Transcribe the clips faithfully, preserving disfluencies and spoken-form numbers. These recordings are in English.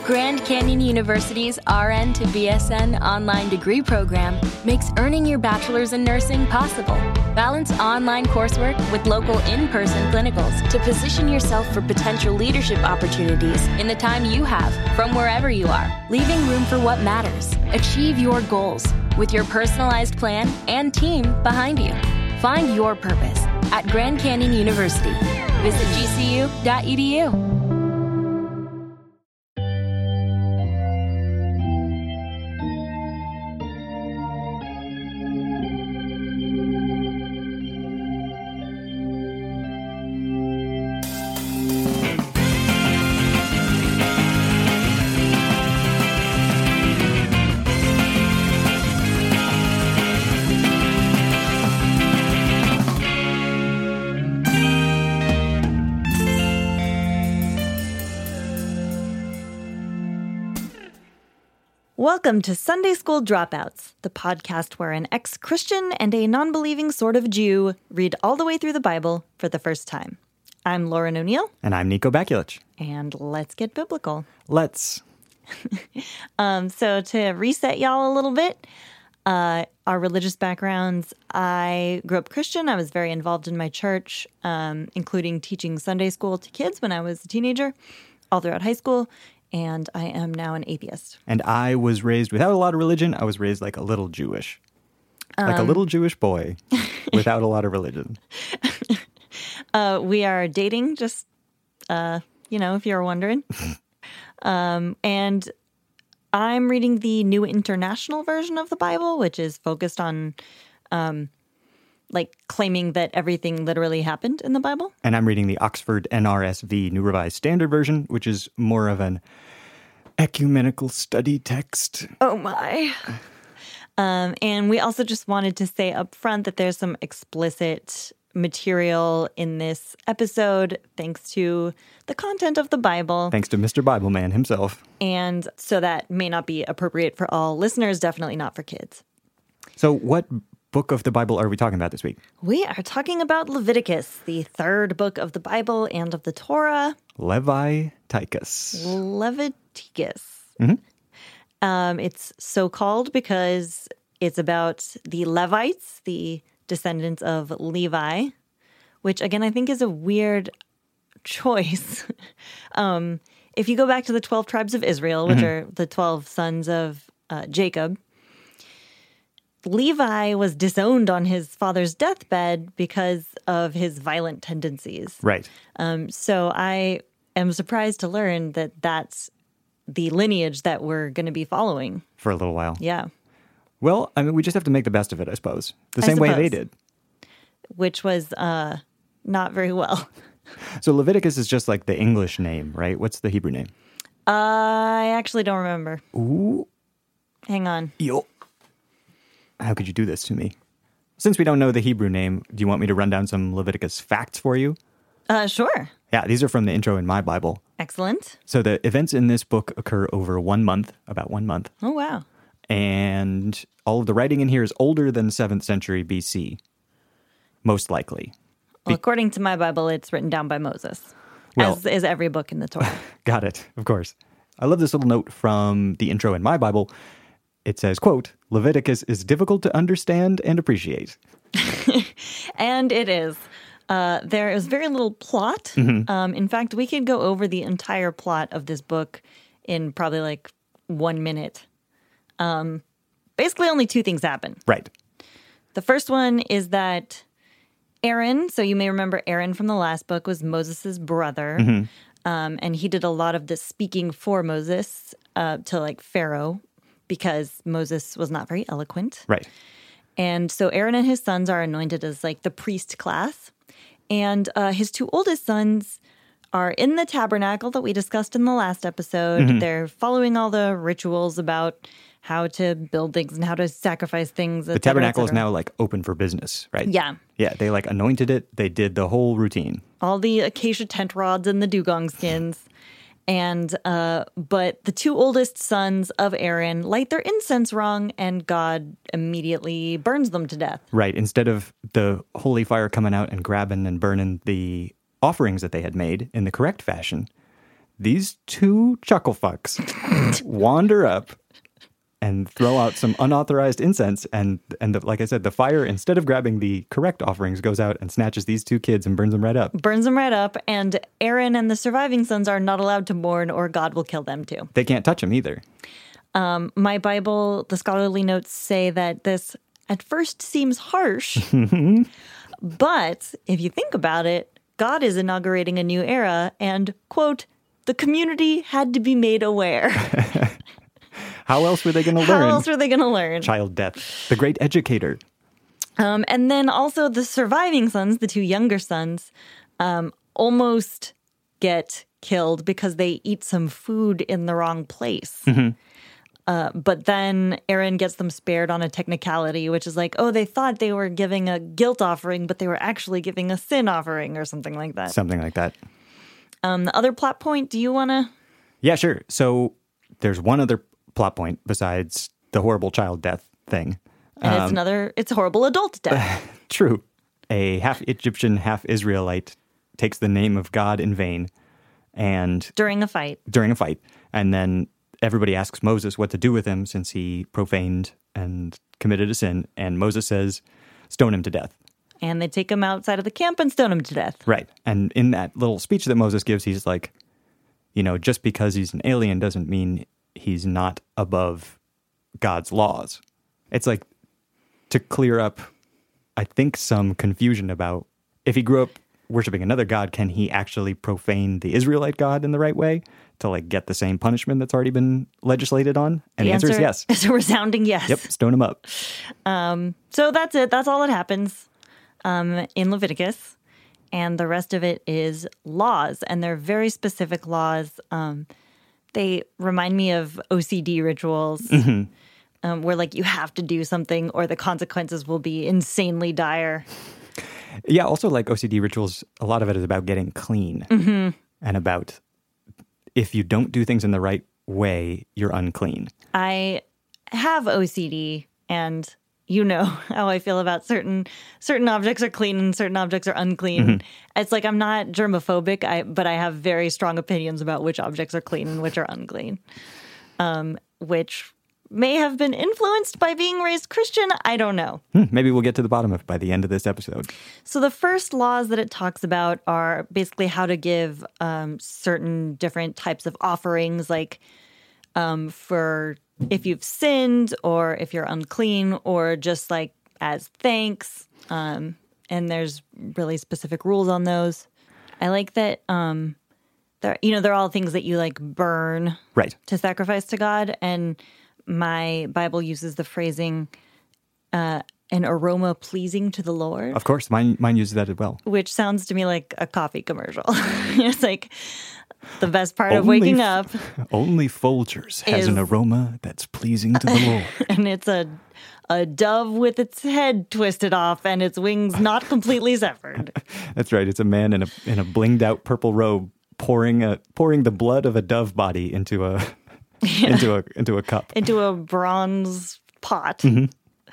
Grand Canyon University's R N to B S N online degree program makes earning your bachelor's in nursing possible. Balance online coursework with local in-person clinicals to position yourself for potential leadership opportunities in the time you have from wherever you are, leaving room for what matters. Achieve your goals with your personalized plan and team behind you. Find your purpose at Grand Canyon University. Visit G C U dot E D U. Welcome to Sunday School Dropouts, the podcast where an ex-Christian and a non-believing sort of Jew read all the way through the Bible for the first time. I'm Lauren O'Neill. And I'm Nico Bakulich. And let's get biblical. Let's. um, so to reset y'all a little bit, uh, our religious backgrounds, I grew up Christian. I was very involved in my church, um, including teaching Sunday school to kids when I was a teenager, all throughout high school. And I am now an atheist. And I was raised without a lot of religion. I was raised like a little Jewish. Um, like a little Jewish boy without a lot of religion. uh, we are dating, just, uh, you know, if you're wondering. um, and I'm reading the New International Version of the Bible, which is focused on, um, like, claiming that everything literally happened in the Bible. And I'm reading the Oxford N R S V, New Revised Standard Version, which is more of an ecumenical study text. Oh, my. Um, and we also just wanted to say up front that there's some explicit material in this episode, thanks to the content of the Bible. Thanks to Mister Bible Man himself. And so that may not be appropriate for all listeners, definitely not for kids. So what book of the Bible are we talking about this week? We are talking about Leviticus, the third book of the Bible and of the Torah. Leviticus. Leviticus. Mm-hmm. Um, it's so called because it's about the Levites, the descendants of Levi, which, again, I think is a weird choice. um, if you go back to the twelve tribes of Israel, which mm-hmm. are the twelve sons of uh, Jacob, Levi was disowned on his father's deathbed because of his violent tendencies. Right. Um, so I am surprised to learn that that's the lineage that we're going to be following. For a little while. Yeah. Well, I mean, we just have to make the best of it, I suppose. The I same suppose. way they did. Which was uh, not very well. So Leviticus is just like the English name, right? What's the Hebrew name? Uh, I actually don't remember. Ooh. Hang on. Yo. How could you do this to me? Since we don't know the Hebrew name, do you want me to run down some Leviticus facts for you? Uh, sure. Yeah, these are from the intro in my Bible. Excellent. So the events in this book occur over one month, about one month. Oh, wow. And all of the writing in here is older than seventh century B C, most likely. Well, according to my Bible, it's written down by Moses, well, as is every book in the Torah. Got it, of course. I love this little note from the intro in my Bible. It says, quote, Leviticus is difficult to understand and appreciate. And it is. Uh, there is very little plot. Mm-hmm. Um, in fact, we could go over the entire plot of this book in probably like one minute. Um, basically, only two things happen. Right. The first one is that Aaron, so you may remember Aaron from the last book, was Moses' brother. Mm-hmm. Um, and he did a lot of the speaking for Moses uh, to like Pharaoh because Moses was not very eloquent. Right. And so Aaron and his sons are anointed as like the priest class. And uh, his two oldest sons are in the tabernacle that we discussed in the last episode. Mm-hmm. They're following all the rituals about how to build things and how to sacrifice things. The tabernacle is now like open for business, right? Yeah. Yeah, they like anointed it. They did the whole routine. All the acacia tent rods and the dugong skins. And, uh, but the two oldest sons of Aaron light their incense wrong, and God immediately burns them to death. Right. Instead of the holy fire coming out and grabbing and burning the offerings that they had made in the correct fashion, these two chuckle fucks wander up and throw out some unauthorized incense. And, and the, like I said, the fire, instead of grabbing the correct offerings, goes out and snatches these two kids and burns them right up. Burns them right up. And Aaron and the surviving sons are not allowed to mourn, or God will kill them too. They can't touch them either. Um, my Bible, the scholarly notes say that this at first seems harsh. But if you think about it, God is inaugurating a new era and, quote, the community had to be made aware. How else were they going to learn? How else were they going to learn? Child death, the great educator. Um, and then also the surviving sons, the two younger sons, um, almost get killed because they eat some food in the wrong place. Mm-hmm. Uh, but then Aaron gets them spared on a technicality, which is like, oh, they thought they were giving a guilt offering, but they were actually giving a sin offering or something like that. Something like that. Um, the other plot point, do you want to? Yeah, sure. So there's one other plot point besides the horrible child death thing. And Um, it's another, it's a horrible adult death. True. A half Egyptian, half Israelite takes the name of God in vain and During a fight. during a fight. And then everybody asks Moses what to do with him since he profaned and committed a sin. And Moses says, stone him to death. And they take him outside of the camp and stone him to death. Right. And in that little speech that Moses gives, he's like, you know, just because he's an alien doesn't mean he's not above God's laws. It's like to clear up, I think, some confusion about if he grew up worshiping another God, can he actually profane the Israelite God in the right way to like get the same punishment that's already been legislated on? And the, the answer, answer is yes. It's a resounding yes. Yep, stone him up. Um, so that's it. That's all that happens um, in Leviticus. And the rest of it is laws. And they're very specific laws. Um, they remind me of O C D rituals. Mm-hmm. Um, where like you have to do something or the consequences will be insanely dire. Yeah, also like O C D rituals, a lot of it is about getting clean mm-hmm. and about if you don't do things in the right way, you're unclean. I have O C D and you know how I feel about certain certain objects are clean and certain objects are unclean. Mm-hmm. It's like I'm not germophobic, I, but I have very strong opinions about which objects are clean and which are unclean, um, which may have been influenced by being raised Christian. I don't know. Hmm, maybe we'll get to the bottom of it by the end of this episode. So the first laws that it talks about are basically how to give um, certain different types of offerings, like um, for if you've sinned or if you're unclean or just like as thanks. Um, and there's really specific rules on those. I like that, um, they're, you know, they're all things that you like burn right. to sacrifice to God. And my Bible uses the phrasing, uh, an aroma pleasing to the Lord. Of course, mine mine uses that as well. Which sounds to me like a coffee commercial. It's like the best part only of waking up. Only Folgers has is, an aroma that's pleasing to the Lord. And it's a a dove with its head twisted off and its wings not completely severed. That's right. It's a man in a in a blinged out purple robe pouring a pouring the blood of a dove body into a Yeah. into a into a cup. Into a bronze pot. Mm-hmm.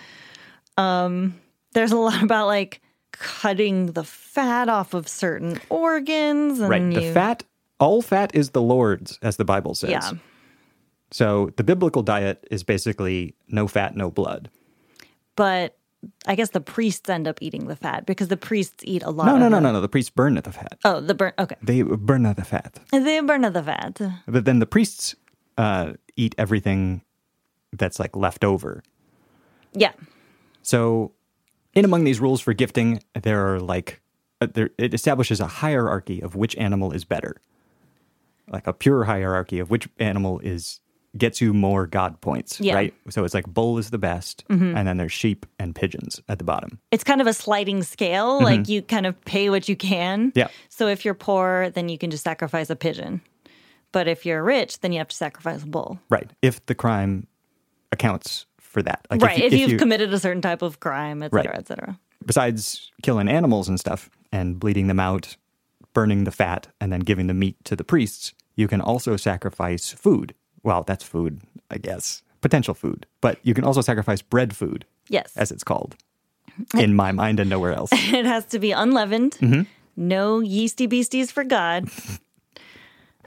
Um, there's a lot about like cutting the fat off of certain organs. And right. you... The fat, all fat is the Lord's, as the Bible says. Yeah. So the biblical diet is basically no fat, no blood. But I guess the priests end up eating the fat because the priests eat a lot no, of No, no, the... no, no. The priests burn the fat. Oh, the burn. Okay. They burn the fat. They burn the fat. But then the priests uh, eat everything that's like left over. Yeah. So in among these rules for gifting, there are like, uh, there, it establishes a hierarchy of which animal is better. Like a pure hierarchy of which animal is gets you more God points, yeah. right? So it's like bull is the best, mm-hmm. and then there's sheep and pigeons at the bottom. It's kind of a sliding scale, mm-hmm. like you kind of pay what you can. Yeah. So if you're poor, then you can just sacrifice a pigeon. But if you're rich, then you have to sacrifice a bull. Right. If the crime accounts for that. Like right. If, you, if, if you've you, committed a certain type of crime, et cetera, right. et cetera. Besides killing animals and stuff and bleeding them out, burning the fat, and then giving the meat to the priests, you can also sacrifice food. Well, that's food, I guess. Potential food. But you can also sacrifice bread food. Yes. As it's called. In my mind and nowhere else. It has to be unleavened. Mm-hmm. No yeasty beasties for God.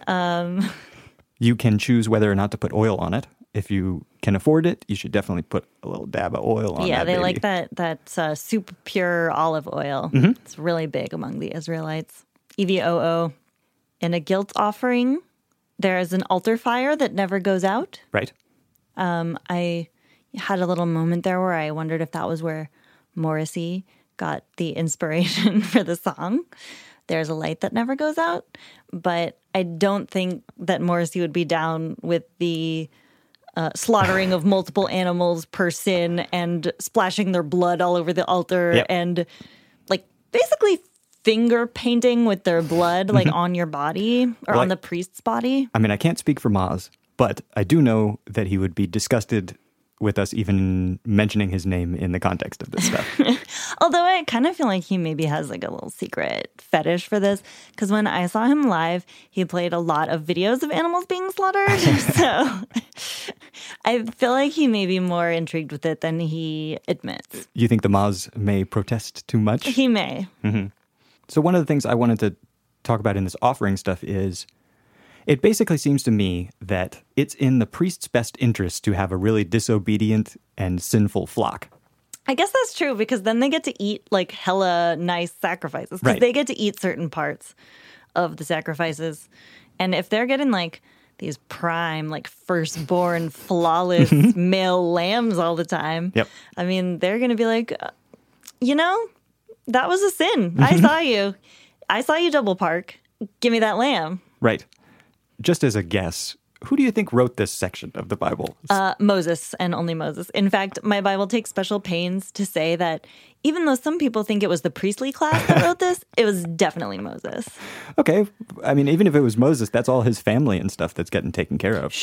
Um, you can choose whether or not to put oil on it. If you can afford it, you should definitely put a little dab of oil on yeah, that they baby. like that that uh, super pure olive oil. Mm-hmm. It's really big among the Israelites. E V O O. In a guilt offering, there is an altar fire that never goes out. Right. Um, I had a little moment there where I wondered if that was where Morrissey got the inspiration for the song. There's a light that never goes out. But I don't think that Morrissey would be down with the uh, slaughtering of multiple animals per sin and splashing their blood all over the altar Yep. and like basically finger painting with their blood like on your body or Well, on I- the priest's body. I mean, I can't speak for Maz, but I do know that he would be disgusted with us even mentioning his name in the context of this stuff. Although I kind of feel like he maybe has like a little secret fetish for this because when I saw him live, he played a lot of videos of animals being slaughtered. So I feel like he may be more intrigued with it than he admits. You think the Maz may protest too much? He may. So one of the things I wanted to talk about in this offering stuff is it basically seems to me that it's in the priest's best interest to have a really disobedient and sinful flock. I guess that's true because then they get to eat like hella nice sacrifices because Right. they get to eat certain parts of the sacrifices. And if they're getting like these prime, like firstborn, flawless male lambs all the time, Yep. I mean, they're going to be like, uh, you know, that was a sin. I saw you. I saw you double park. Give me that lamb. Right. Just as a guess, who do you think wrote this section of the Bible? Uh, Moses and only Moses. In fact, my Bible takes special pains to say that even though some people think it was the priestly class that wrote this, it was definitely Moses. Okay. I mean, even if it was Moses, that's all his family and stuff that's getting taken care of.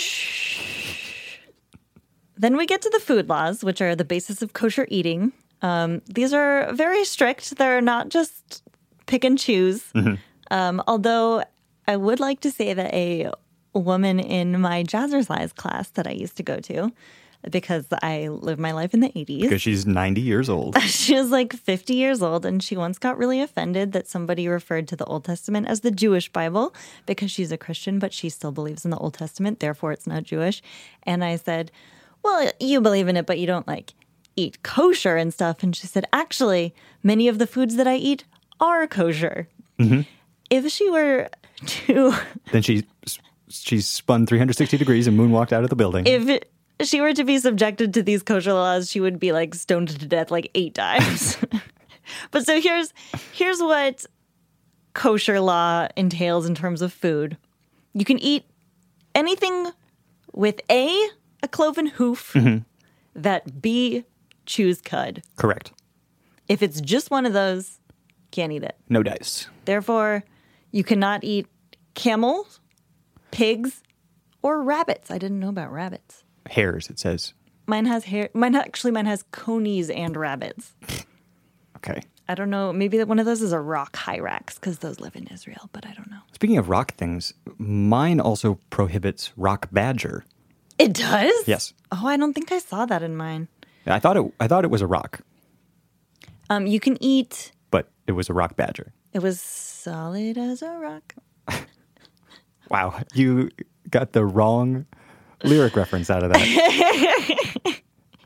Then we get to the food laws, which are the basis of kosher eating. Um, these are very strict. They're not just pick and choose. Um, although I would like to say that a woman in my jazzercise class that I used to go to, because I lived my life in the eighties. Because she's ninety years old. She was like fifty years old, and she once got really offended that somebody referred to the Old Testament as the Jewish Bible because she's a Christian, but she still believes in the Old Testament, therefore it's not Jewish. And I said, well, you believe in it, but you don't like eat kosher and stuff. And she said, actually, many of the foods that I eat are kosher. Mm-hmm. If she were to... Then she she spun three hundred sixty degrees and moonwalked out of the building. If she were to be subjected to these kosher laws, she would be like stoned to death like eight times. But so here's here's what kosher law entails in terms of food. You can eat anything with A, a cloven hoof, Mm-hmm. that B, chews cud. Correct. If it's just one of those, can't eat it. No dice. Therefore, you cannot eat camels, pigs, or rabbits. I didn't know about rabbits. Hares, it says. Mine has hair. Mine actually, mine has conies and rabbits. Okay. I don't know. Maybe that one of those is a rock hyrax because those live in Israel, but I don't know. Speaking of rock things, mine also prohibits rock badger. It does? Yes. Oh, I don't think I saw that in mine. I thought it. I thought it was a rock, Um, you can eat. but it was a rock badger. It was solid as a rock. Wow, you got the wrong lyric reference out of that.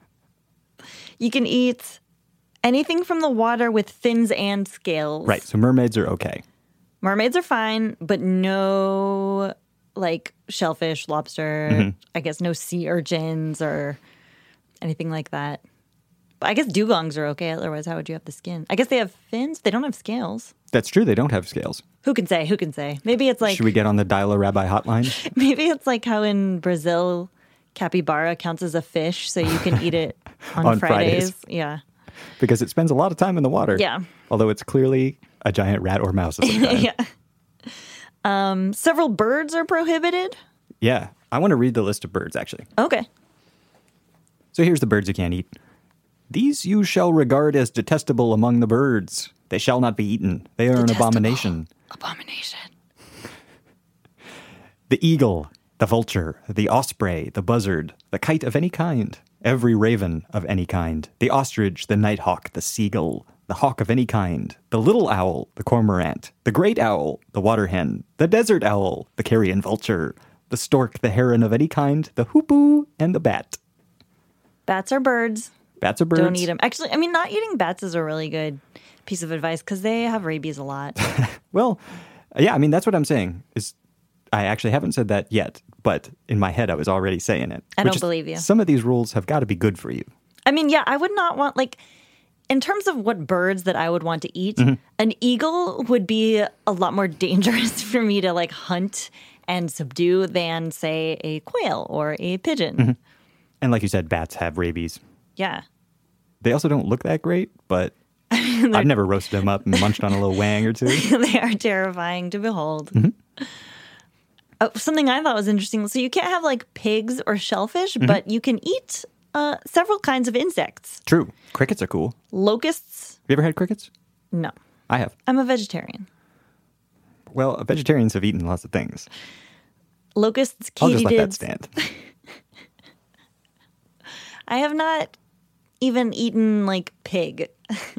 You can eat anything from the water with fins and scales. Right. So mermaids are okay. Mermaids are fine, but no like shellfish, lobster, Mm-hmm. I guess no sea urchins or anything like that. But I guess dugongs are okay. Otherwise, how would you have the skin? I guess they have fins. They don't have scales. That's true. They don't have scales. Who can say? Who can say? Maybe it's like Should we get on the Dial a Rabbi hotline? maybe it's like how in Brazil capybara counts as a fish, so you can eat it on, On Fridays. Fridays. Yeah. Because it spends a lot of time in the water. Yeah. Although it's clearly a giant rat or mouse at the time. Yeah. Um, several birds are prohibited. Yeah. I want to read the list of birds, actually. Okay. So here's the birds you can't eat. These you shall regard as detestable among the birds. They shall not be eaten. They are an Detestable. abomination. Abomination. The eagle, the vulture, the osprey, the buzzard, the kite of any kind, every raven of any kind, the ostrich, the nighthawk, the seagull, the hawk of any kind, the little owl, the cormorant, the great owl, the water hen, the desert owl, the carrion vulture, the stork, the heron of any kind, the hoopoe, and the bat. Bats are birds. Bats are birds. Don't eat them. Actually, I mean, not eating bats is a really good piece of advice because they have rabies a lot. Well, yeah, I mean, that's what I'm saying. Is I actually haven't said that yet, but in my head, I was already saying it. I Which don't is, believe you. Some of these rules have got to be good for you. I mean, yeah, I would not want, like, in terms of what birds that I would want to eat, mm-hmm. an eagle would be a lot more dangerous for me to, like, hunt and subdue than, say, a quail or a pigeon. Mm-hmm. And like you said, bats have rabies. Yeah. They also don't look that great, but I've never roasted them up and munched on a little wang or two. They are terrifying to behold. Mm-hmm. Oh, something I thought was interesting. So you can't have like pigs or shellfish, mm-hmm. but you can eat uh, several kinds of insects. True. Crickets are cool. Locusts. Have you ever had crickets? No. I have. I'm a vegetarian. Well, vegetarians have eaten lots of things. Locusts, katydids. I'll just let that stand. I have not even eaten like pig.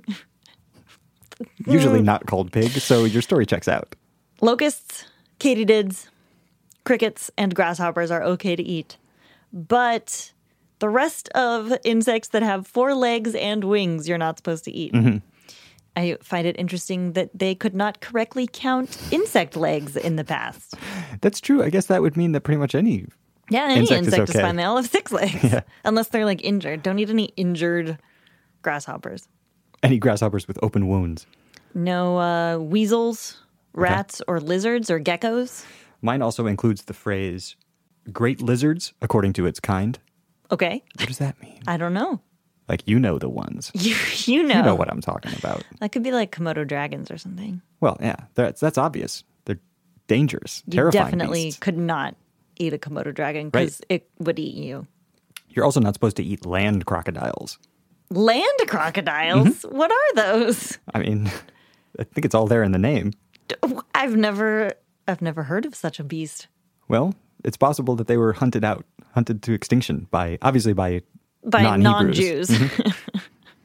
Usually not called pig, so your story checks out. Locusts, katydids, crickets, and grasshoppers are okay to eat. But the rest of insects that have four legs and wings, you're not supposed to eat. Mm-hmm. I find it interesting that they could not correctly count insect legs in the past. That's true. I guess that would mean that pretty much any Yeah, any insect, insect is, is okay. fine. They all have six legs. Yeah. Unless they're like injured. Don't eat any injured grasshoppers. Any grasshoppers with open wounds. No uh, weasels, rats, okay. or lizards or geckos. Mine also includes the phrase, great lizards according to its kind. Okay. What does that mean? I don't know. Like, you know the ones. You, you know. You know what I'm talking about. That could be like Komodo dragons or something. Well, yeah, that's, that's obvious. They're dangerous, you terrifying definitely beasts. Could not eat a Komodo dragon because right. it would eat you. You're also not supposed to eat land crocodiles. Land crocodiles? Mm-hmm. What are those? I mean, I think it's all there in the name. I've never, I've never heard of such a beast. Well, it's possible that they were hunted out, hunted to extinction by, obviously by, by non-Hebrews. non-Jews. Mm-hmm.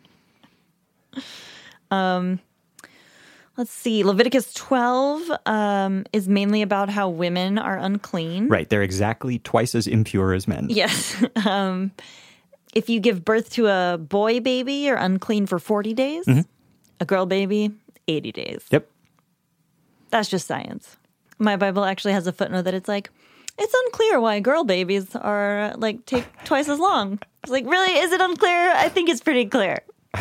um, let's see. Leviticus twelve um, is mainly about how women are unclean. Right. They're exactly twice as impure as men. Yes. Um, if you give birth to a boy baby, you're unclean for forty days. Mm-hmm. A girl baby, eighty days. Yep. That's just science. My Bible actually has a footnote that it's like, it's unclear why girl babies are like take twice as long. It's like, really? Is it unclear? I think it's pretty clear.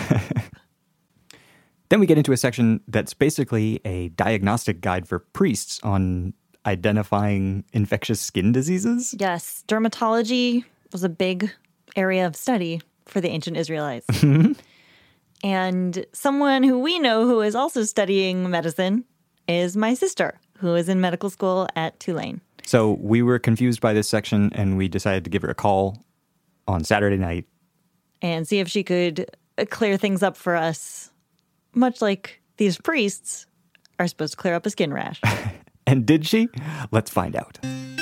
Then we get into a section that's basically a diagnostic guide for priests on identifying infectious skin diseases. Yes. Dermatology was a big area of study for the ancient Israelites. And someone who we know who is also studying medicine is my sister, who is in medical school at Tulane. So we were confused by this section, and we decided to give her a call on Saturday night. And see if she could clear things up for us, much like these priests are supposed to clear up a skin rash. And did she? Let's find out.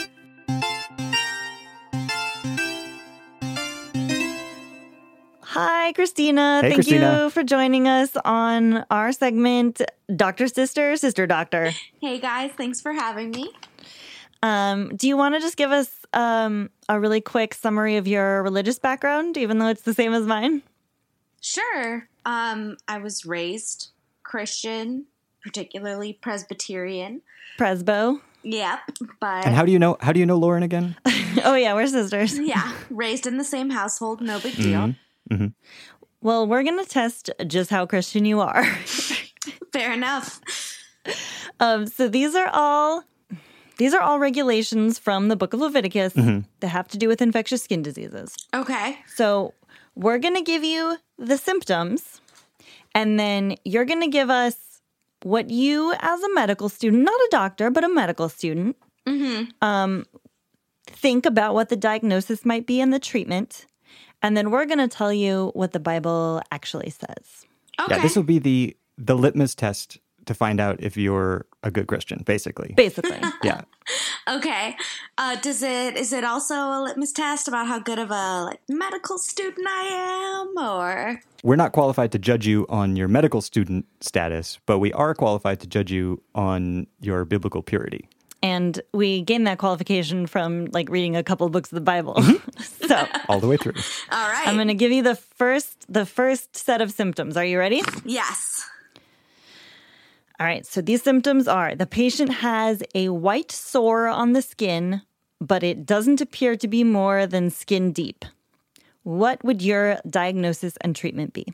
Hi, Christina. Hey, Thank Christina. you for joining us on our segment, Doctor Sister, Sister Doctor. Hey, guys. Thanks for having me. Um, do you want to just give us um, a really quick summary of your religious background, even though it's the same as mine? Sure. Um, I was raised Christian, particularly Presbyterian. Presbo. Yep. But And how do you know? How do you know Lauren again? Oh yeah, we're sisters. Yeah, raised in the same household. No big deal. Mm-hmm. Mm-hmm. Well, we're gonna test just how Christian you are. Fair enough. Um, so these are all these are all regulations from the Book of Leviticus mm-hmm. that have to do with infectious skin diseases. Okay. So we're gonna give you the symptoms, and then you're gonna give us what you, as a medical student, not a doctor, but a medical student, mm-hmm. um, think about what the diagnosis might be and the treatment. And then we're going to tell you what the Bible actually says. Okay. Yeah, this will be the the litmus test to find out if you're a good Christian, basically. Basically. Yeah. Okay. Uh, does it is it also a litmus test about how good of a like medical student I am, or We're not qualified to judge you on your medical student status, but we are qualified to judge you on your biblical purity. And we gained that qualification from like reading a couple books of the Bible. So All the way through. all right? I'm going to give you the first the first set of symptoms. Are you ready? yes. All right. So these symptoms are the patient has a white sore on the skin, but it doesn't appear to be more than skin deep. What would your diagnosis and treatment be?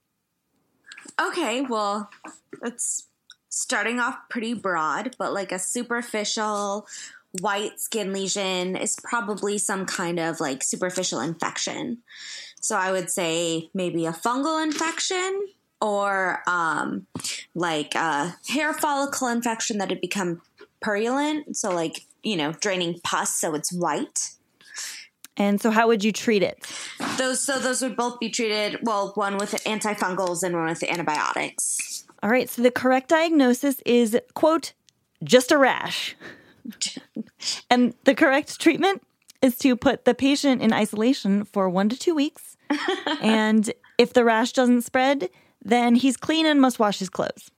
Okay. Well, it's starting off pretty broad, but like a superficial white skin lesion is probably some kind of like superficial infection. So I would say maybe a fungal infection or um, like a hair follicle infection that had become purulent. So like, you know, draining pus so it's white. And so how would you treat it? Those so those would both be treated, well, one with antifungals and one with antibiotics. All right. So the correct diagnosis is, quote, just a rash. And the correct treatment is to put the patient in isolation for one to two weeks. And if the rash doesn't spread, then he's clean and must wash his clothes.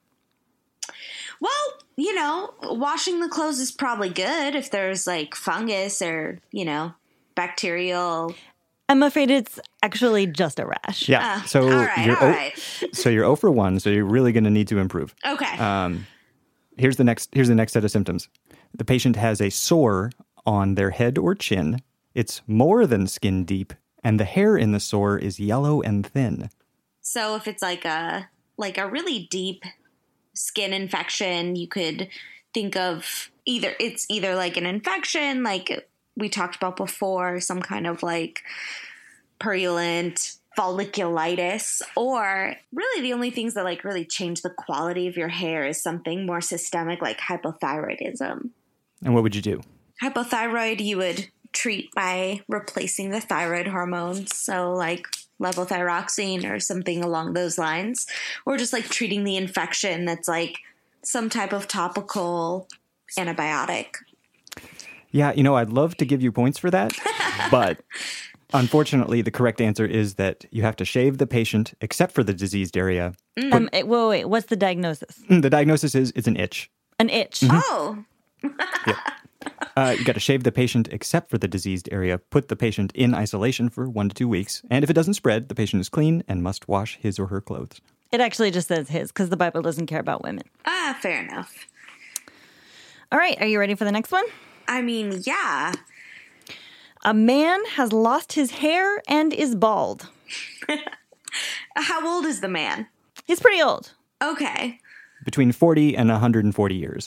Well, you know, washing the clothes is probably good if there's like fungus or, you know, bacterial. I'm afraid it's actually just a rash. Yeah. Uh, so all right, you're all o- right. so you're zero for one, so you're really going to need to improve. Okay. Um, here's the next here's the next set of symptoms. The patient has a sore on their head or chin. It's more than skin deep, and the hair in the sore is yellow and thin. So if it's like a like a really deep skin infection, you could think of either it's either like an infection, like we talked about before, some kind of like purulent folliculitis, or really the only things that like really change the quality of your hair is something more systemic like hypothyroidism. And what would you do? Hypothyroid you would treat by replacing the thyroid hormones, so like levothyroxine or something along those lines, or just like treating the infection that's like some type of topical antibiotic. Yeah, you know, I'd love to give you points for that, but unfortunately, the correct answer is that you have to shave the patient except for the diseased area. Um, eh, wait, wait, wait. What's the diagnosis? The diagnosis is it's an itch. An itch. Oh, Uh, you got to shave the patient except for the diseased area, put the patient in isolation for one to two weeks, and if it doesn't spread, the patient is clean and must wash his or her clothes. It actually just says his because the Bible doesn't care about women. ah, fair enough. All right. Are you ready for the next one? I mean, yeah. A man has lost his hair and is bald. How old is the man? He's pretty old. Okay. Between forty and one hundred forty years.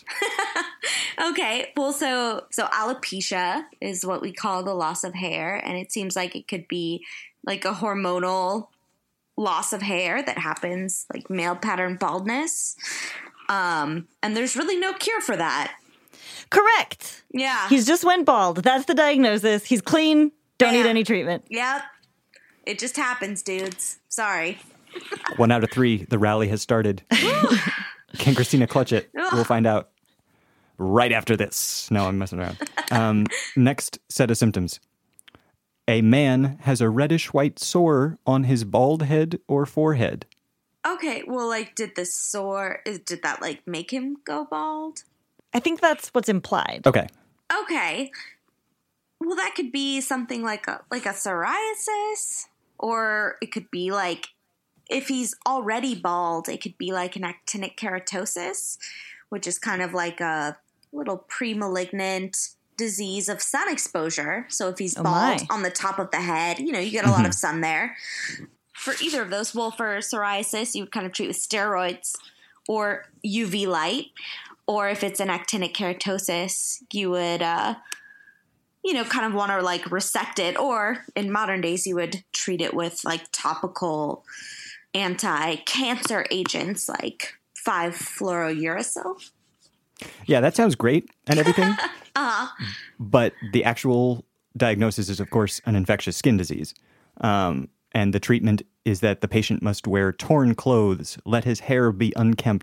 Okay. Well, so so alopecia is what we call the loss of hair, and it seems like it could be like a hormonal loss of hair that happens, like male pattern baldness. Um, and there's really no cure for that. Correct. Yeah. He's just went bald. That's the diagnosis. He's clean. Don't need Yeah. any treatment. Yep. It just happens, dudes. Sorry. One out of three, the rally has started. Can Christina clutch it? We'll find out right after this. No, I'm messing around. Um, next set of symptoms. A man has a reddish-white sore on his bald head or forehead. Okay. Well, like, did the sore, is, did that, like, make him go bald? I think that's what's implied. Okay. Okay. Well, that could be something like a like a psoriasis, or it could be like if he's already bald, it could be like an actinic keratosis, which is kind of like a little pre-malignant disease of sun exposure. So if he's Oh bald my. on the top of the head, you know, you get a lot of sun there. For either of those, well, for psoriasis, you would kind of treat with steroids or U V light. Or if it's an actinic keratosis, you would, uh, you know, kind of want to like resect it. Or in modern days, you would treat it with like topical anti-cancer agents like five fluorouracil. Yeah, that sounds great and everything. Uh-huh. But the actual diagnosis is, of course, an infectious skin disease. Um, and the treatment is that the patient must wear torn clothes, let his hair be unkempt,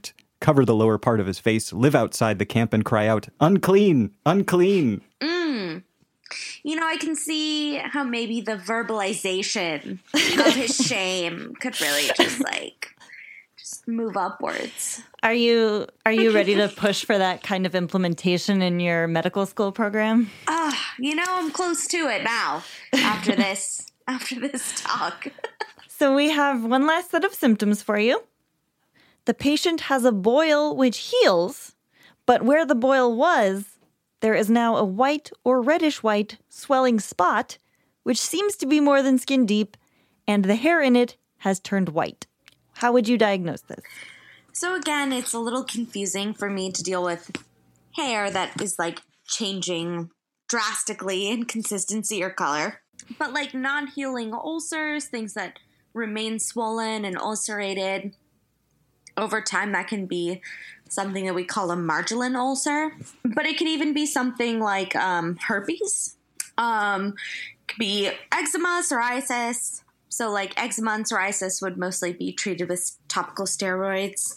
cover the lower part of his face, live outside the camp, and cry out, unclean, unclean. Mm. You know, I can see how maybe the verbalization of his shame could really just like just move upwards. Are you are you ready to push for that kind of implementation in your medical school program? Ah, uh, you know, I'm close to it now after this after this talk. So we have one last set of symptoms for you. The patient has a boil which heals, but where the boil was, there is now a white or reddish-white swelling spot, which seems to be more than skin deep, and the hair in it has turned white. How would you diagnose this? So again, it's a little confusing for me to deal with hair that is like changing drastically in consistency or color. But like non-healing ulcers, things that remain swollen and ulcerated, over time that can be something that we call a margolin ulcer, but it could even be something like um, herpes. Um, it could be eczema, psoriasis. So like eczema and psoriasis would mostly be treated with topical steroids.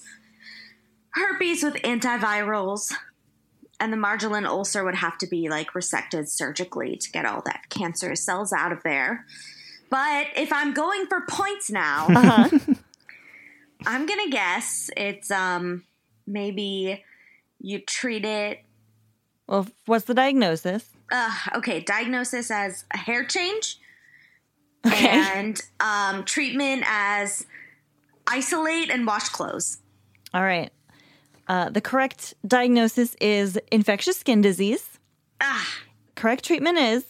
Herpes with antivirals. And the margolin ulcer would have to be like resected surgically to get all that cancerous cells out of there. But if I'm going for points now, uh-huh. I'm going to guess it's um maybe you treat it. Well, what's the diagnosis? Uh, okay, diagnosis as a hair change. Okay. And um, treatment as isolate and wash clothes. All right. Uh, the correct diagnosis is infectious skin disease. Ah. Correct treatment is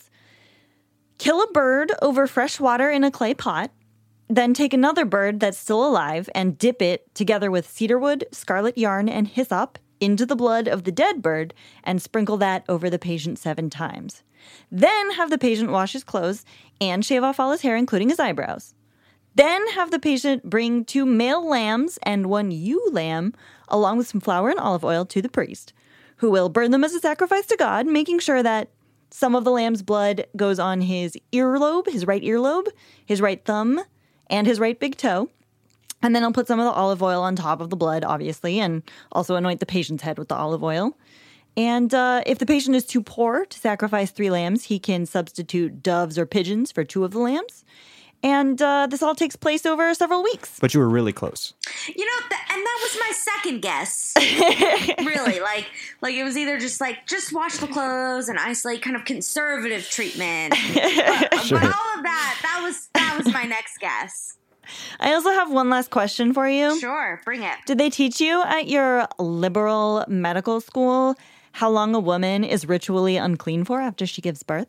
kill a bird over fresh water in a clay pot, then take another bird that's still alive and dip it together with cedarwood, scarlet yarn, and hyssop into the blood of the dead bird and sprinkle that over the patient seven times. Then have the patient wash his clothes and shave off all his hair, including his eyebrows. Then have the patient bring two male lambs and one ewe lamb, along with some flour and olive oil, to the priest, who will burn them as a sacrifice to God, making sure that some of the lamb's blood goes on his earlobe, his right earlobe, his right thumb, and his right big toe. And then I'll put some of the olive oil on top of the blood, obviously, and also anoint the patient's head with the olive oil. And uh, if the patient is too poor to sacrifice three lambs, he can substitute doves or pigeons for two of the lambs. And uh, this all takes place over several weeks. But you were really close. You know, th- and that was my second guess. Really, like, like it was either just like just wash the clothes and isolate, kind of conservative treatment. But, Sure. but all of that, that was that was my next guess. I also have one last question for you. Sure, bring it. Did they teach you at your liberal medical school how long a woman is ritually unclean for after she gives birth?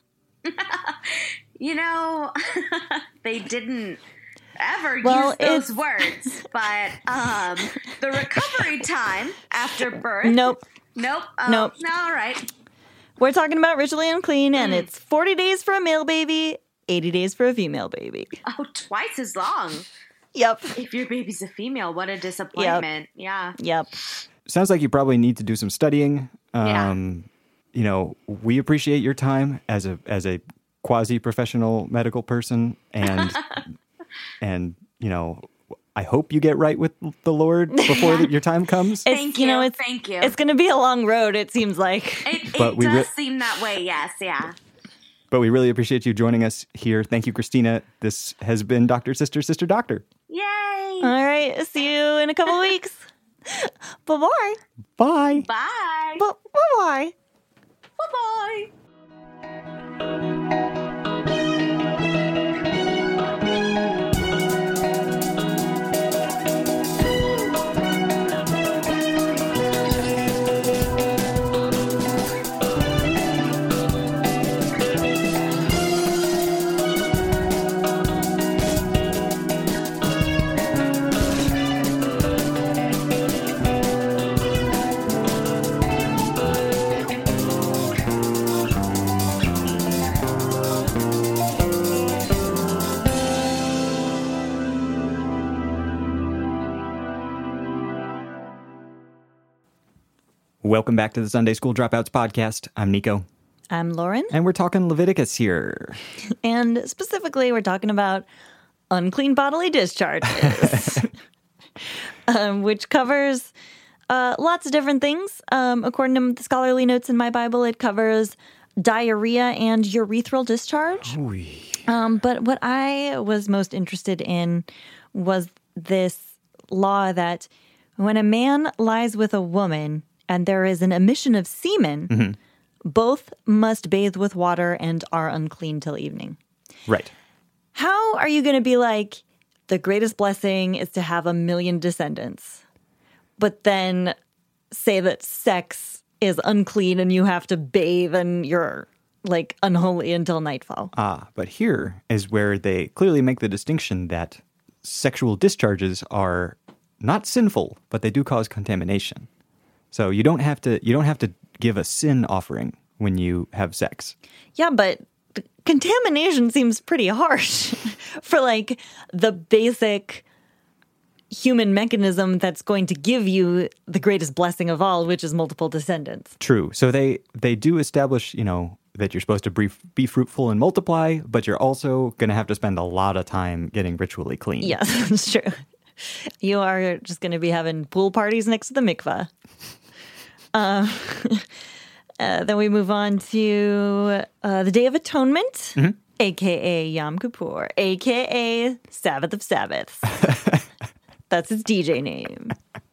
You know, they didn't ever well, use those words, but um, the recovery time after birth. Nope. Nope. Oh, nope. No, all right. We're talking about ritually unclean, and mm. it's forty days for a male baby, eighty days for a female baby. Oh, twice as long. Yep. If your baby's a female, what a disappointment. Yep. Yeah. Yep. Sounds like you probably need to do some studying. Um, yeah. You know, we appreciate your time as a as a quasi-professional medical person, and and you know, I hope you get right with the Lord before the, your time comes. It's, Thank you. you know, it's, Thank you. It's going to be a long road, it seems like. It, but it we does re- seem that way. Yes. Yeah. But we really appreciate you joining us here. Thank you, Christina. This has been Doctor Sister Sister Doctor. Yay! All right. See you in a couple weeks. Bye-bye. Bye. Bye. Bye-bye. Bye-bye. Welcome back to the Sunday School Dropouts podcast. I'm Nico. I'm Lauren. And we're talking Leviticus here. And specifically, we're talking about unclean bodily discharges. um, which covers uh, lots of different things. Um, according to the scholarly notes in my Bible, it covers diarrhea and urethral discharge. Um, but what I was most interested in was this law that when a man lies with a woman and there is an emission of semen, mm-hmm. both must bathe with water and are unclean till evening. Right. How are you going to be like, the greatest blessing is to have a million descendants, but then say that sex is unclean and you have to bathe and you're like unholy until nightfall? Ah, but here is where they clearly make the distinction that sexual discharges are not sinful, but they do cause contamination. So you don't have to you don't have to give a sin offering when you have sex. Yeah, but contamination seems pretty harsh for like the basic human mechanism that's going to give you the greatest blessing of all, which is multiple descendants. True. So they they do establish, you know, that you're supposed to be, be fruitful and multiply, but you're also going to have to spend a lot of time getting ritually clean. Yes, that's true. You are just going to be having pool parties next to the mikvah. Uh, uh, then we move on to uh, the Day of Atonement, mm-hmm. a k a. Yom Kippur, a k a. Sabbath of Sabbaths. That's its D J name.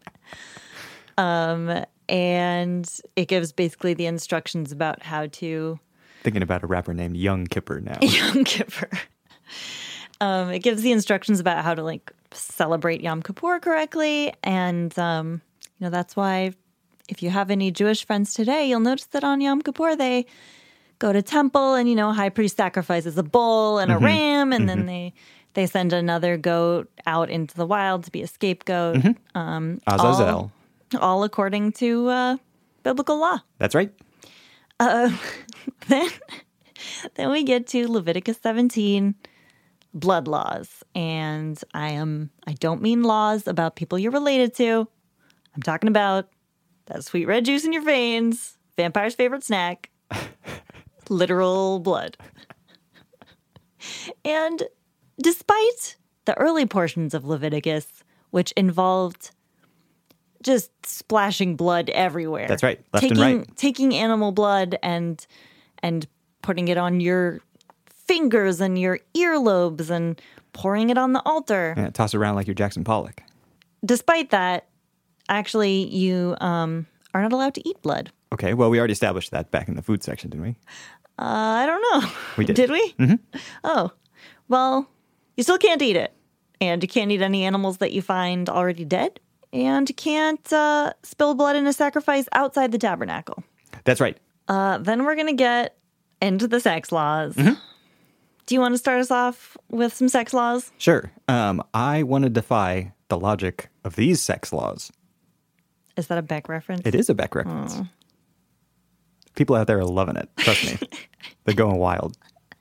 Um, and it gives basically the instructions about how to... Thinking about a rapper named Young Kipper now. Yom Kippur. Um, it gives the instructions about how to like celebrate Yom Kippur correctly. And, um, you know, that's why if you have any Jewish friends today, you'll notice that on Yom Kippur, they go to temple and, you know, high priest sacrifices a bull and a mm-hmm. ram. And mm-hmm. then they, they send another goat out into the wild to be a scapegoat. Mm-hmm. Um, Azazel. All, all according to uh, biblical law. That's right. Uh, then, then we get to Leviticus seventeen, blood laws. And I am, I don't mean laws about people you're related to. I'm talking about that sweet red juice in your veins, vampire's favorite snack, literal blood. And despite the early portions of Leviticus, which involved just splashing blood everywhere. That's right, left taking, and right. Taking animal blood and and putting it on your fingers and your earlobes and pouring it on the altar. Yeah, toss it around like you're Jackson Pollock. Despite that, actually, you um, are not allowed to eat blood. Okay, well, we already established that back in the food section, didn't we? Uh, I don't know. We did. Did we? Mm-hmm. Oh, well, you still can't eat it. And you can't eat any animals that you find already dead. And you can't uh, spill blood in a sacrifice outside the tabernacle. That's right. Uh, then we're going to get into the sex laws. Mm-hmm. Do you want to start us off with some sex laws? Sure. Um, I want to defy the logic of these sex laws. Is that a Beck reference? It is a Beck reference. Oh. People out there are loving it. Trust me. They're going wild.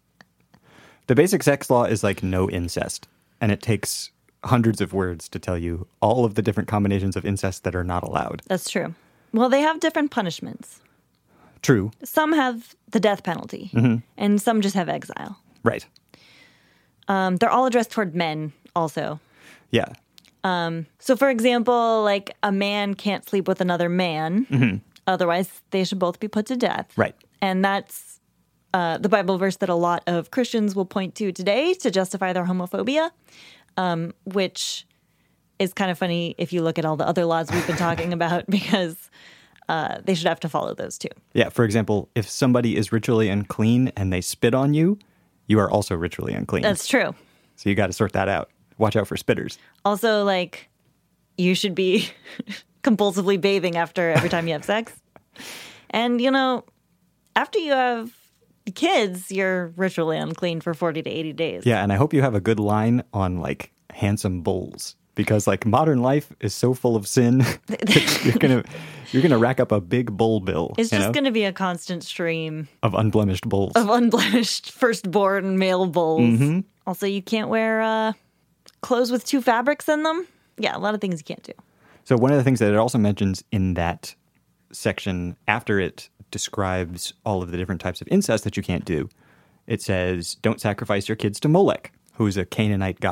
The basic sex law is like no incest. And it takes hundreds of words to tell you all of the different combinations of incest that are not allowed. That's true. Well, they have different punishments. True. Some have the death penalty, mm-hmm. and some just have exile. Right. Um, they're all addressed toward men also. Yeah. Um, so, for example, like a man can't sleep with another man. Mm-hmm. Otherwise, they should both be put to death. Right. And that's uh, the Bible verse that a lot of Christians will point to today to justify their homophobia, um, which is kind of funny if you look at all the other laws we've been talking about, because uh, they should have to follow those too. Yeah. For example, if somebody is ritually unclean and they spit on you, you are also ritually unclean. That's true. So you got to sort that out. Watch out for spitters. Also, like, you should be compulsively bathing after every time you have sex. And, you know, after you have kids, you're ritually unclean for forty to eighty days. Yeah, and I hope you have a good line on, like, handsome bulls. Because, like, modern life is so full of sin that you're going to you're gonna rack up a big bull bill. It's just going to be a constant stream of unblemished bulls. Of unblemished firstborn male bulls. Mm-hmm. Also, you can't wear uh, clothes with two fabrics in them. Yeah, a lot of things you can't do. So one of the things that it also mentions in that section, after it describes all of the different types of incest that you can't do, it says, don't sacrifice your kids to Molech, who's a Canaanite god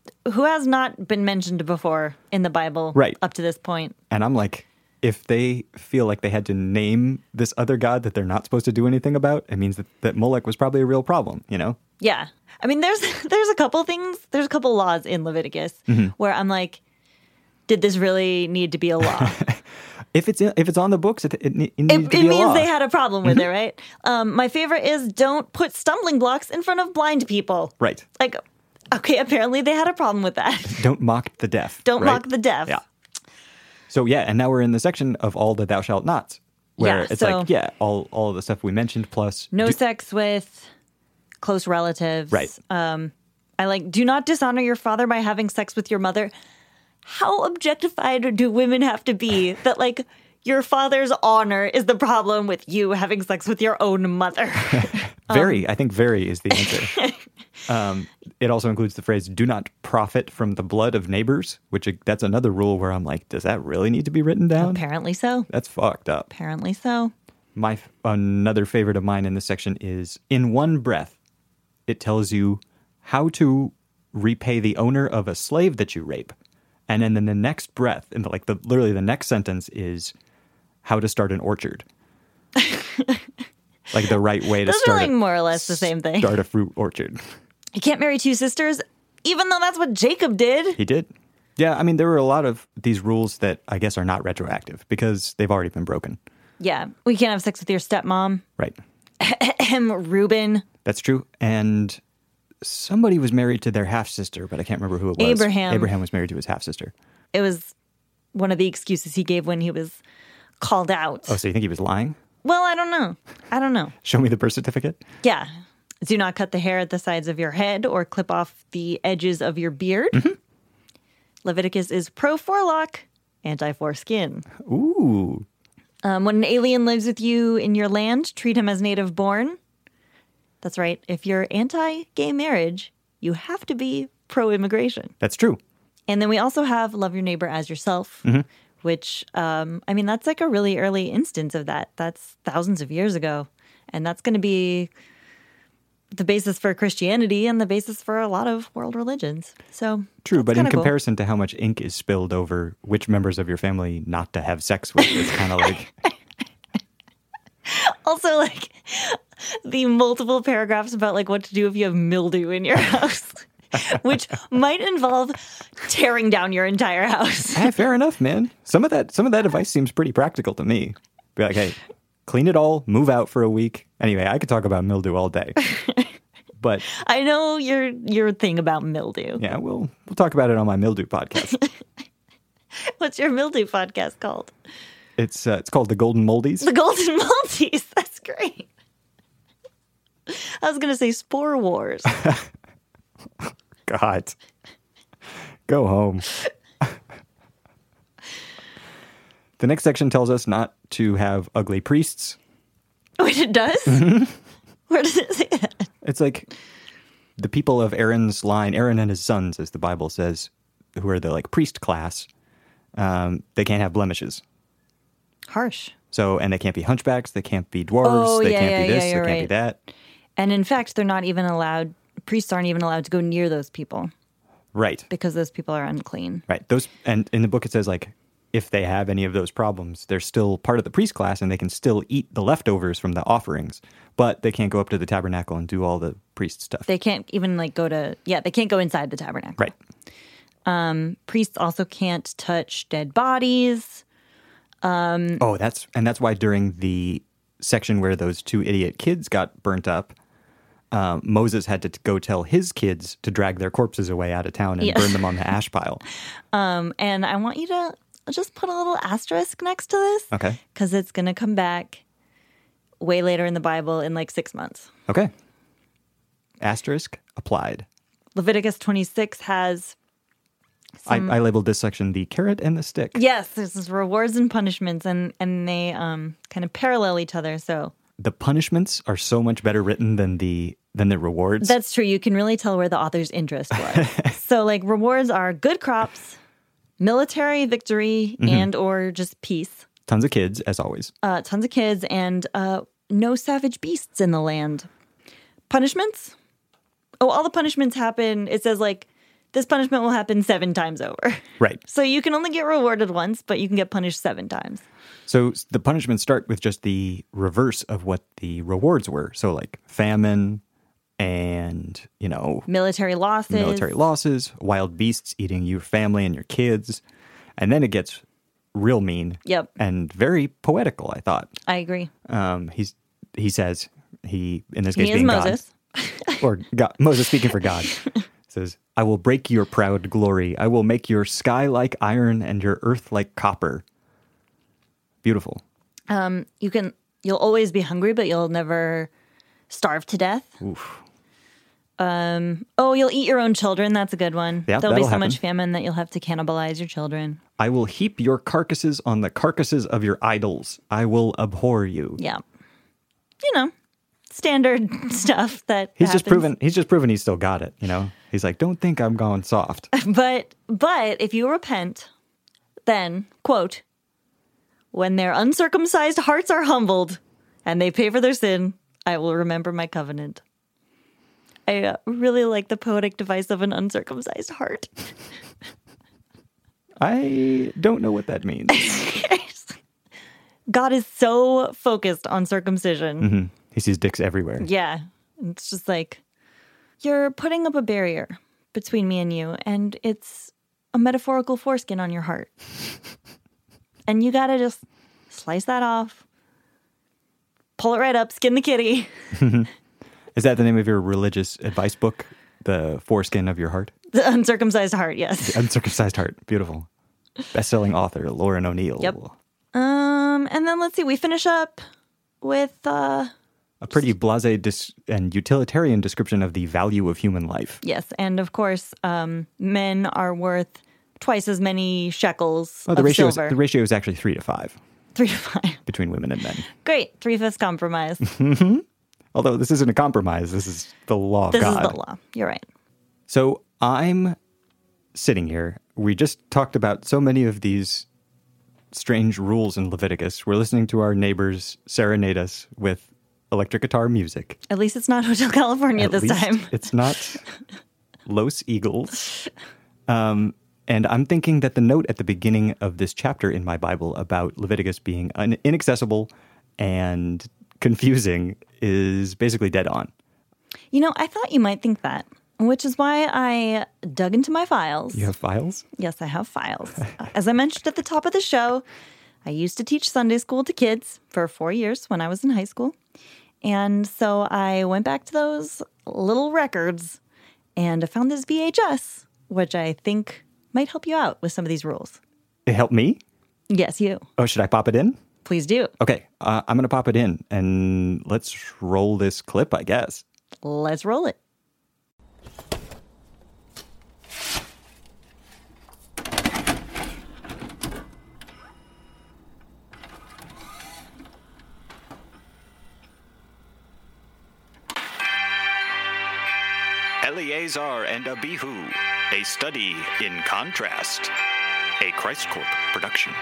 who has not been mentioned before in the Bible Right. up to this point. And I'm like, if they feel like they had to name this other god that they're not supposed to do anything about, it means that, that Molech was probably a real problem, you know? Yeah. I mean, there's there's a couple things, there's a couple laws in Leviticus Mm-hmm. where I'm like, did this really need to be a law? If it's in, if it's on the books, it, it, it needs It, to it be a means law. they had a problem with it, right? Um, my favorite is don't put stumbling blocks in front of blind people. Right. Like, okay, apparently they had a problem with that. Don't mock the deaf. Don't right? mock the deaf. Yeah. So yeah, and now we're in the section of all the thou shalt nots, where Yeah, it's so- like, yeah, all all of the stuff we mentioned plus No do- sex with close relatives. Right. Um, I like, do not dishonor your father by having sex with your mother. How objectified do women have to be that, like, your father's honor is the problem with you having sex with your own mother? very. I think very is the answer. um, it also includes the phrase "do not profit from the blood of neighbors," which uh, that's another rule where I'm like, does that really need to be written down? Apparently so. That's fucked up. Apparently so. My another favorite of mine in this section is in one breath. It tells you how to repay the owner of a slave that you rape, and then in the next breath, in the, like the literally the next sentence is how to start an orchard. Like the right way to Those are start like a, more or less the same thing. Start a fruit orchard. You can't marry two sisters, even though that's what Jacob did. He did. Yeah, I mean there were a lot of these rules that I guess are not retroactive because they've already been broken. Yeah. We can't have sex with your stepmom. Right. Ahem, Reuben. That's true. And somebody was married to their half sister, but I can't remember who it was. Abraham. Abraham was married to his half sister. It was one of the excuses he gave when he was called out. Oh, so you think he was lying? Well, I don't know. I don't know. Show me the birth certificate. Yeah. Do not cut the hair at the sides of your head or clip off the edges of your beard. Mm-hmm. Leviticus is pro forelock, anti foreskin. Ooh. Um, when an alien lives with you in your land, treat him as native born. That's right. If you're anti gay marriage, you have to be pro immigration. That's true. And then we also have love your neighbor as yourself, Mm-hmm. which, um, I mean, that's like a really early instance of that. That's thousands of years ago. And that's going to be the basis for Christianity and the basis for a lot of world religions. So True, that's but in kinda cool. comparison to how much ink is spilled over which members of your family not to have sex with, it's kind of like, Also, like, the multiple paragraphs about, like, what to do if you have mildew in your house, which might involve tearing down your entire house. eh, fair enough, man. Some of that, some of that advice seems pretty practical to me. Be like, hey, clean it all, move out for a week. Anyway, I could talk about mildew all day. But I know your your thing about mildew. yeah, we'll we'll talk about it on my mildew podcast. What's your mildew podcast called? It's uh, it's called the Golden Moldies. The Golden Maltese. That's great. I was going to say Spore Wars. God, go home. The next section tells us not to have ugly priests. Wait, it does? Mm-hmm. Where does it say that? It's like the people of Aaron's line, Aaron and his sons, as the Bible says, who are the like priest class. Um, they can't have blemishes. Harsh. So, and they can't be hunchbacks. They can't be dwarves. Oh, they yeah, can't yeah, be this. yeah, they you're can't be right. that. And in fact, they're not even allowed, priests aren't even allowed to go near those people Right. because those people are unclean. Right. Those, and in the book it says like, if they have any of those problems, they're still part of the priest class and they can still eat the leftovers from the offerings, but they can't go up to the tabernacle and do all the priest stuff. They can't even like go to, yeah, they can't go inside the tabernacle. Right. Priests also can't touch dead bodies. Oh, that's, and that's why during the section where those two idiot kids got burnt up, um, Moses had to t- go tell his kids to drag their corpses away out of town and Yeah. burn them on the ash pile. Um, and I want you to just put a little asterisk next to this. Okay. Because it's going to come back way later in the Bible in like six months. Okay. Asterisk applied. Leviticus twenty-six has, I, I labeled this section the carrot and the stick. yes, this is rewards and punishments, and, and they um, kind of parallel each other. So The punishments are so much better written than the than the rewards. that's true. You can really tell where the author's interest was. So like rewards are good crops, military victory, Mm-hmm. and or just peace. Tons of kids, as always. Uh, tons of kids, and uh, no savage beasts in the land. Punishments? Oh, all the punishments happen. It says like this punishment will happen seven times over. Right. So you can only get rewarded once, but you can get punished seven times. So s- the punishments start with just the reverse of what the rewards were. So like famine and, you know, Military losses. military losses, wild beasts eating your family and your kids. And then it gets real mean. Yep. And very poetical, I thought. I agree. Um, he's he says, he, in this He case is being Moses. God, or God, Moses speaking for God, says, I will break your proud glory. I will make your sky like iron and your earth like copper. Beautiful. Um, you can, you'll always be hungry, but you'll never starve to death. Oof. Um, oh, you'll eat your own children. That's a good one. Yeah, There'll be that'll so happen. much famine that you'll have to cannibalize your children. I will heap your carcasses on the carcasses of your idols. I will abhor you. Yeah. You know, standard stuff that He's just happens. proven he's just proven he's still got it, you know? He's like, don't think I'm going soft. But, but if you repent, then, quote, when their uncircumcised hearts are humbled and they pay for their sin, I will remember my covenant. I uh, really like the poetic device of an uncircumcised heart. I don't know what that means. God is so focused on circumcision. Mhm. He sees dicks everywhere. Yeah. It's just like, you're putting up a barrier between me and you, and it's a metaphorical foreskin on your heart. And you gotta just slice that off, pull it right up, skin the kitty. Is that the name of your religious advice book? The foreskin of your heart? The uncircumcised heart, yes. Uncircumcised heart. Beautiful. Best-selling author, Lauren O'Neill. Yep. Um, and then let's see, we finish up with uh A pretty blasé dis- and utilitarian description of the value of human life. yes, and of course, um, men are worth twice as many shekels Oh, the of ratio is, silver. the ratio is actually three to five Three to five. between women and men. Great, three-fifths compromise. Although this isn't a compromise, this is the law of This God. is the law. You're right. So I'm sitting here. We just talked about so many of these strange rules in Leviticus. We're listening to our neighbors serenade us with electric guitar music. At least it's not Hotel California At this least time. It's not Los Eagles. Um, and I'm thinking that the note at the beginning of this chapter in my Bible about Leviticus being un- inaccessible and confusing is basically dead on. You know, I thought you might think that, which is why I dug into my files. You have files? Yes, I have files. As I mentioned at the top of the show, I used to teach Sunday school to kids for four years when I was in high school. And so I went back to those little records and I found this V H S, which I think might help you out with some of these rules. It helped me? Yes, you. Oh, should I pop it in? Please do. Okay, uh, I'm going to pop it in and let's roll this clip, I guess. Let's roll it. Eleazar and Abihu, a study in contrast, a Christ Corp production.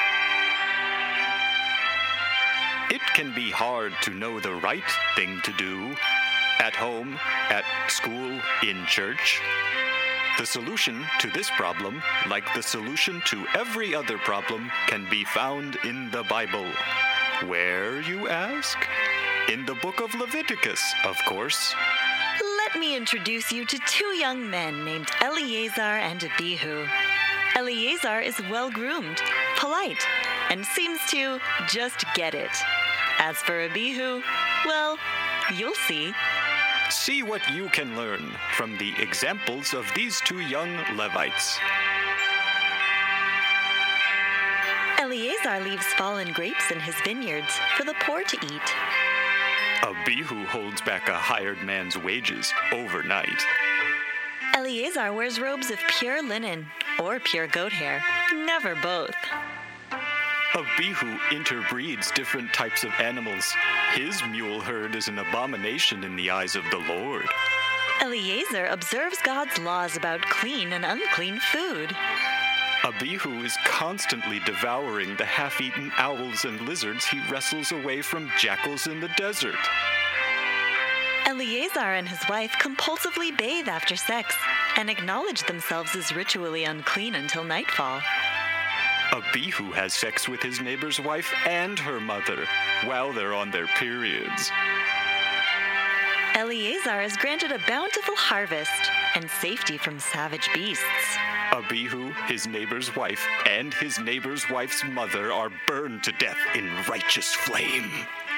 It can be hard to know the right thing to do at home, at school, in church. The solution to this problem, like the solution to every other problem, can be found in the Bible. Where, you ask? In the book of Leviticus, of course. Let me introduce you to two young men named Eleazar and Abihu. Eleazar is well-groomed, polite, and seems to just get it. As for Abihu, well, you'll see. See what you can learn from the examples of these two young Levites. Eleazar leaves fallen grapes in his vineyards for the poor to eat. Abihu holds back a hired man's wages overnight. Eleazar wears robes of pure linen or pure goat hair, never both. Abihu interbreeds different types of animals. His mule herd is an abomination in the eyes of the Lord. Eleazar observes God's laws about clean and unclean food. Abihu is constantly devouring the half-eaten owls and lizards he wrestles away from jackals in the desert. Eleazar and his wife compulsively bathe after sex and acknowledge themselves as ritually unclean until nightfall. Abihu has sex with his neighbor's wife and her mother while they're on their periods. Eleazar is granted a bountiful harvest and safety from savage beasts. Abihu, his neighbor's wife, and his neighbor's wife's mother are burned to death in righteous flame.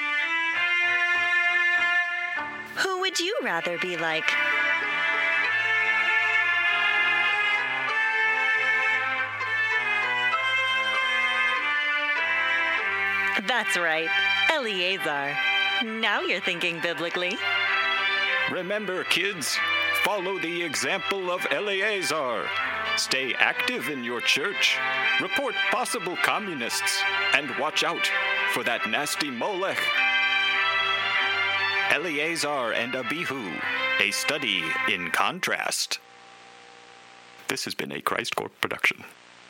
Who would you rather be like? That's right, Eleazar. Now you're thinking biblically. Remember, kids, follow the example of Eleazar. Stay active in your church, report possible communists, and watch out for that nasty Molech. Eleazar and Abihu, a study in contrast. This has been a Christ Corp production.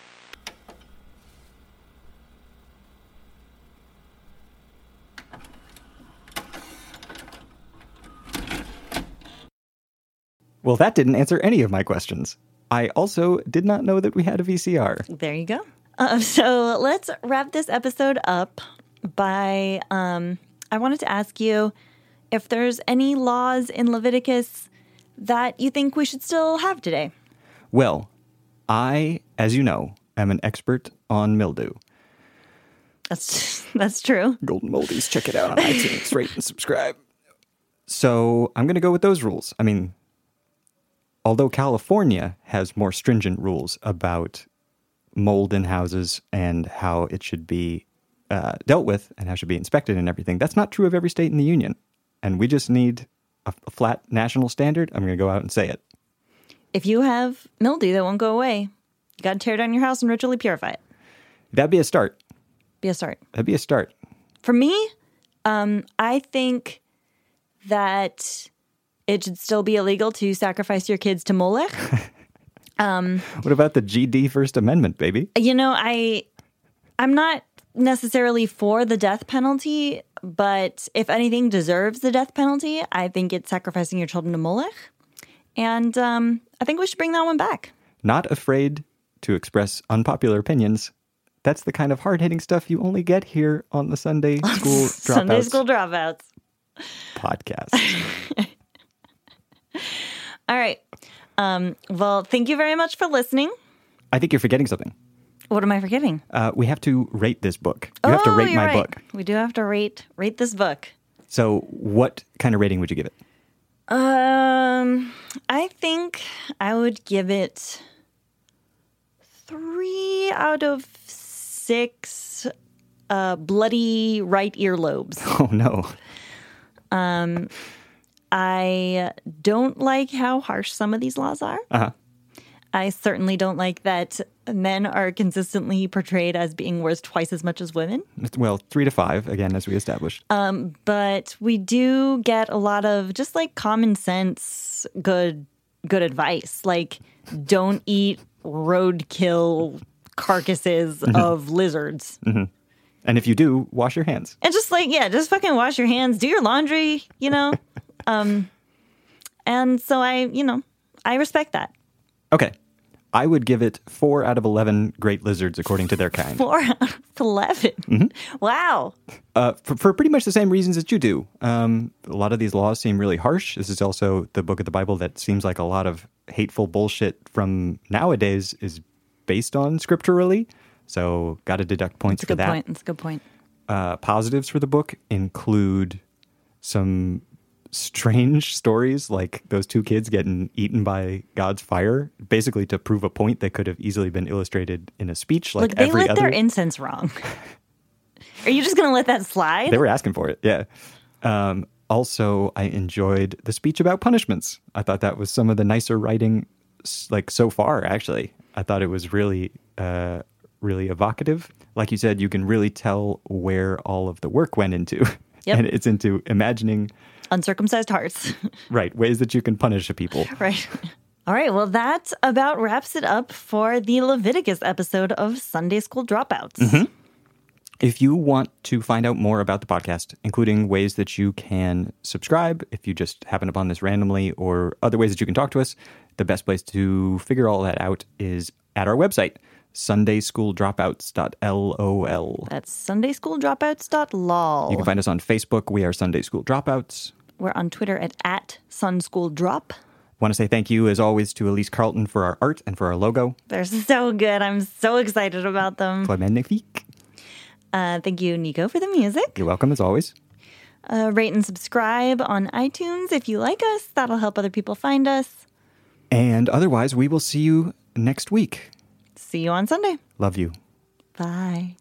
Well, that didn't answer any of my questions. I also did not know that we had a V C R. There you go. Uh, so let's wrap this episode up by, um, I wanted to ask you if there's any laws in Leviticus that you think we should still have today. Well, I, as you know, am an expert on mildew. That's that's true. Golden Moldies, check it out on iTunes, rate and subscribe. So I'm going to go with those rules. I mean, although California has more stringent rules about mold in houses and how it should be uh, dealt with and how it should be inspected and everything, that's not true of every state in the union. And we just need a, a flat national standard. I'm going to go out and say it. If you have mildew that won't go away, you got to tear down your house and ritually purify it. That'd be a start. Be a start. That'd be a start. For me, um, I think that it should still be illegal to sacrifice your kids to Molech. Um, what about the G D First Amendment, baby? You know, I, I'm not necessarily for the death penalty, but if anything deserves the death penalty, I think it's sacrificing your children to Molech. And um, I think we should bring that one back. Not afraid to express unpopular opinions. That's the kind of hard-hitting stuff you only get here on the Sunday School Dropouts Sunday School Dropouts podcast. All right. Um, well, thank you very much for listening. I think you're forgetting something. What am I forgetting? Uh, we have to rate this book. You oh, have to rate you're my right. book. We do have to rate rate this book. So what kind of rating would you give it? Um, I think I would give it three out of six uh, bloody right earlobes. Oh, no. Um, I don't like how harsh some of these laws are. Uh-huh. I certainly don't like that men are consistently portrayed as being worth twice as much as women. Well, three to five, again, as we established. Um, but we do get a lot of just like common sense, good, good advice. Like, don't eat roadkill carcasses mm-hmm. of lizards. Mm-hmm. And if you do, wash your hands. And just like, yeah, just fucking wash your hands, do your laundry, you know? um, and so I, you know, I respect that. Okay. I would give it four out of eleven great lizards according to their kind. Four out of eleven? Mm-hmm. Wow. Uh, for, for pretty much the same reasons that you do. Um, a lot of these laws seem really harsh. This is also the book of the Bible that seems like a lot of hateful bullshit from nowadays is based on scripturally. So got to deduct points That's a for good that. point. That's a good point. Uh, positives for the book include some strange stories, like those two kids getting eaten by God's fire, basically to prove a point that could have easily been illustrated in a speech like Look, they every lit other. their incense wrong. Are you just going to let that slide? They were asking for it, yeah. Um, also, I enjoyed the speech about punishments. I thought that was some of the nicer writing, like so far, actually. I thought it was really, uh, really evocative. Like you said, you can really tell where all of the work went into. Yep. And it's into imagining uncircumcised hearts. Right. Ways that you can punish a people. Right. All right. Well, that about wraps it up for the Leviticus episode of Sunday School Dropouts. Mm-hmm. If you want to find out more about the podcast, including ways that you can subscribe, if you just happen upon this randomly, or other ways that you can talk to us, the best place to figure all that out is at our website, sunday school dropouts dot lol. That's sunday school dropouts dot lol. You can find us on Facebook. We are Sunday School Dropouts. We're on Twitter at, at sunsschooldrop. Want to say thank you, as always, to Elise Carlton for our art and for our logo. They're so good. I'm so excited about them. Magnifique. Uh, thank you, Nico, for the music. You're welcome, as always. Uh, rate and subscribe on iTunes if you like us. That'll help other people find us. And otherwise, we will see you next week. See you on Sunday. Love you. Bye.